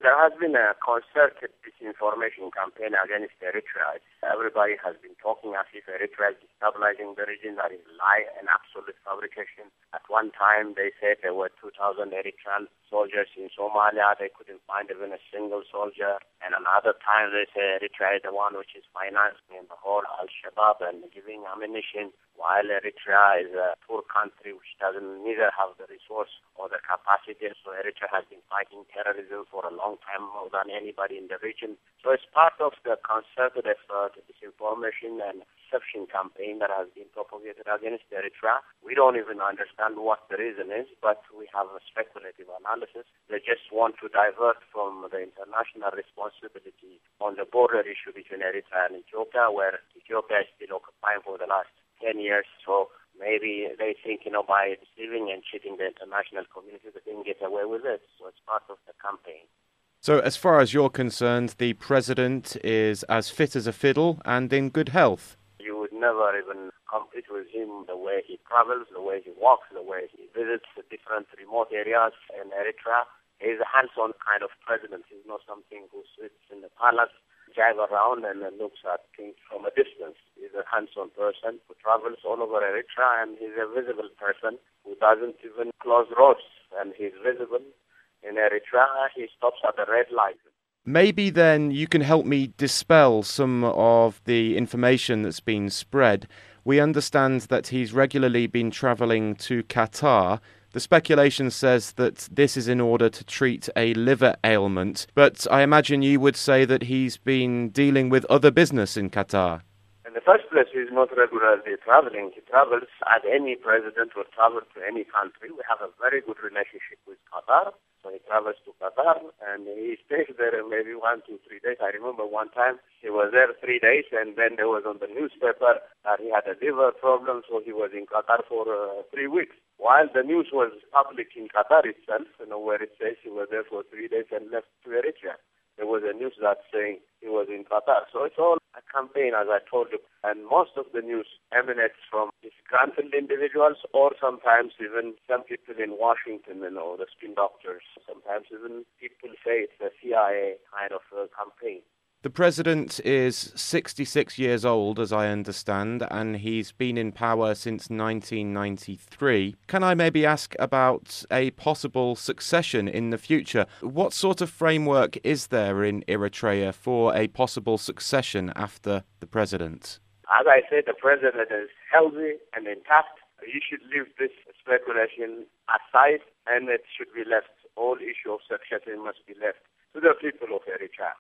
There has been a concerted disinformation campaign against Eritrea. Everybody has been talking as if Eritrea is destabilizing the region. That is lie and absolute fabrication. At one time, they said there were 2,000 Eritrean soldiers in Somalia. They couldn't find even a single soldier. And another time, they say Eritrea is the one which is financing the whole Al-Shabaab and giving ammunition, while Eritrea is a poor country which doesn't neither have the resource or the capacity. So Eritrea has been fighting terrorism for a long time, more than anybody in the region. So it's part of the concerted effort, disinformation and deception campaign that has been propagated against Eritrea. We don't even understand what the reason is, but we have a speculative analysis. They just want to divert from the international responsibility on the border issue between Eritrea and Ethiopia, where Ethiopia is still occupying for the last 10 years. So maybe they think, by deceiving and cheating the international community, they can get away with it. So it's part of the campaign. So as far as you're concerned, the president is as fit as a fiddle and in good health? You would never even compete with him, the way he travels, the way he walks, the way he visits the different remote areas in Eritrea. He's a hands-on kind of president. He's not something who sits in the palace, drives around and looks at things from a distance. He's a hands-on person who travels all over Eritrea, and he's a visible person who doesn't even close roads, and he's visible. In Eritrea, he stops at the red light. Maybe then you can help me dispel some of the information that's been spread. We understand that he's regularly been travelling to Qatar. The speculation says that this is in order to treat a liver ailment, but I imagine you would say that he's been dealing with other business in Qatar. In the first place, he's not regularly traveling. He travels as any president would travel to any country. We have a very good relationship with Qatar. So he travels to Qatar and he stays there maybe 1, 2, 3 days. I remember one time he was there 3 days, and then there was on the newspaper that he had a liver problem, so he was in Qatar for 3 weeks. While the news was public in Qatar itself, where it says he was there for 3 days and left to Eritrea. There was a news that saying he was in Qatar. So it's all a campaign, as I told you. And most of the news emanates from disgruntled individuals, or sometimes even some people in Washington, the spin doctors. Sometimes even people say it's a CIA kind of campaign. The president is 66 years old, as I understand, and he's been in power since 1993. Can I maybe ask about a possible succession in the future? What sort of framework is there in Eritrea for a possible succession after the president? As I said, the president is healthy and intact. You should leave this speculation aside, and it should be left. All issue of succession must be left to the people of Eritrea.